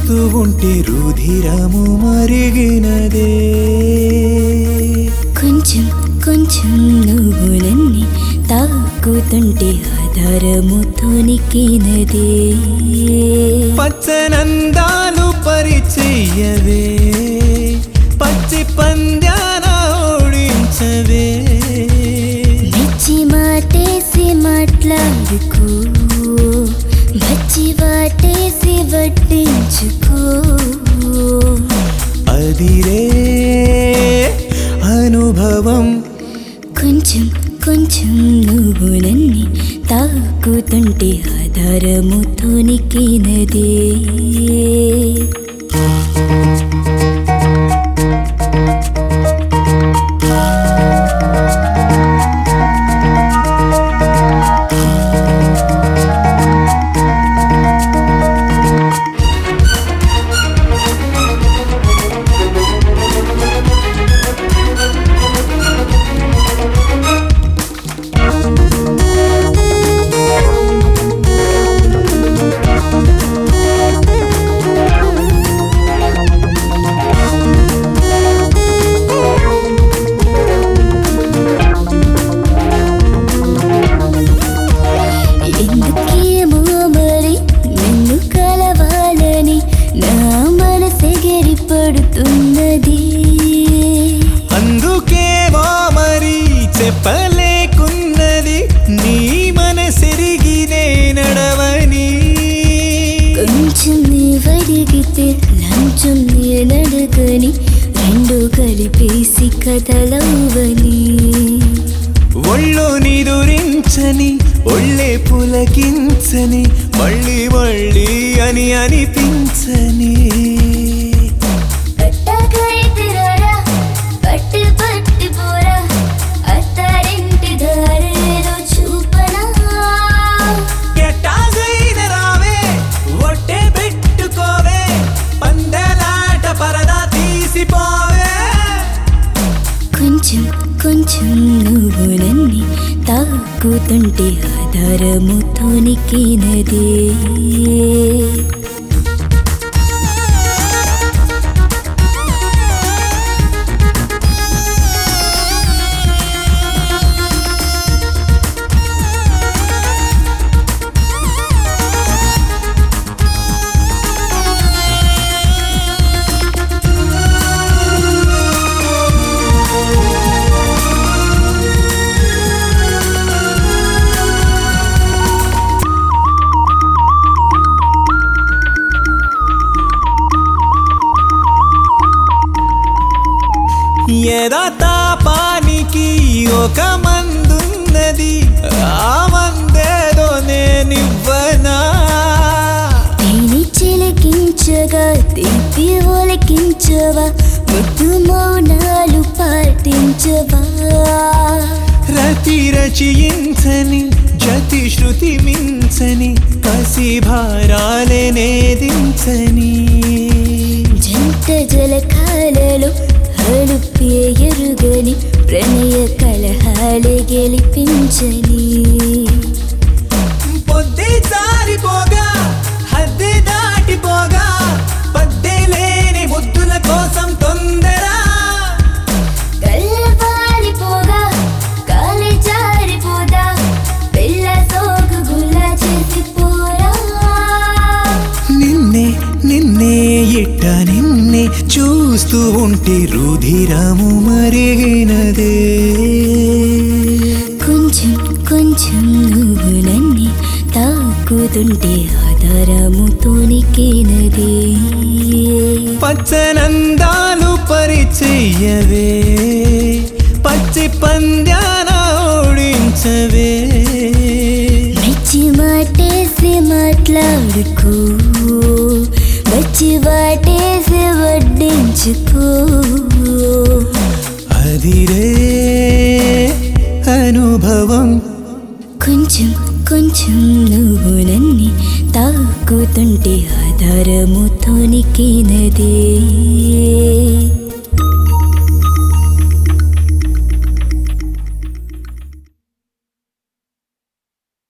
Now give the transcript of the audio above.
చూస్తూ ఉంటే రుధిరము మరిగినదే. కొంచెం కొంచెం నువ్వు నన్ను తాకుతుంటే ఆధారము తొణికినదే. పచ్చనందాలు పరిచయవే, పచ్చి పంద్యాన ఓడించవే. మెచ్చి మాటేసి మాట్లాడుకో, వచ్చి వాటేసి వడ్డించుకో. అదిరే అనుభవం. కొంచెం కొంచెం నువ్వు నన్ను తాకుతుంటే ఆధారము తొణికినదే. ఎందుకేమో మరి నిన్ను కలవాలని నా మనసెగిరి పడుతున్నది. అందుకేమో మరి చెప్పలేకున్నది నీ మనసెరిగినే నడవని. కొంచెం నీవడిగితే లంచం నేనడగని, రెండు కలిపేసి కదలవని. ఒళ్ళు నిదురించని, ఒళ్ళే పులకించని, మళ్ళీ మళ్ళీ అని అనిపించని. పట్టు పట్టు పోరా, అత్తారింటి దారేదో చూపనా. ఎట్టాగైన రావే, ఒట్టే పెట్టుకోవే, పందెలాట పరదా తీసిపోవే. కొంచెం కొంచెం నువ్వు నన్ను తాకుతుంటే ఆధారము తొణికినదే. ఎదా తాపానికి ఒక మందున్నది, ఆ మందేదో నేనివ్వనా. తేని చిలకించగా తిప్పి ఒలకించవా, ముద్దు మౌనాలు పాటించవా. రతి రచయించని, జతి శృతి మించని, కసి భారాలే నేదించని. జంట జలకాలలో అలుపే ఎరుగని, ప్రణయ కలహాలే గెలిపించని. పొద్దే జారిపోగా, హద్దే దాటిపోగా, పద్దే లేని ముద్దుల కోసం తొందర. కళ్ళపారిపోగా, కాలి జారిపోదా, పిల్ల సోకు గుల్ల చేసిపోరా. నిన్నే నిన్నే ఇట్ట నిన్నే చూస్తూ ఉంటే రుధిరము మరిగినదే. కొంచెం కొంచెం నువ్వు నన్ను తాకుతుంటే ఆధారము తొణికినదే. పచ్చనందాలు పరిచయవే, పచ్చి పంద్యాన ఓడించవే. మెచ్చి మాటేసి మాట్లాడుకో, వచ్చి వాటేసి వడ్డించుకో. అదిరే అనుభవం. కొంచెం కొంచెం నువ్వు నన్ను తాకుతుంటే ఆధారము తొణికినదే.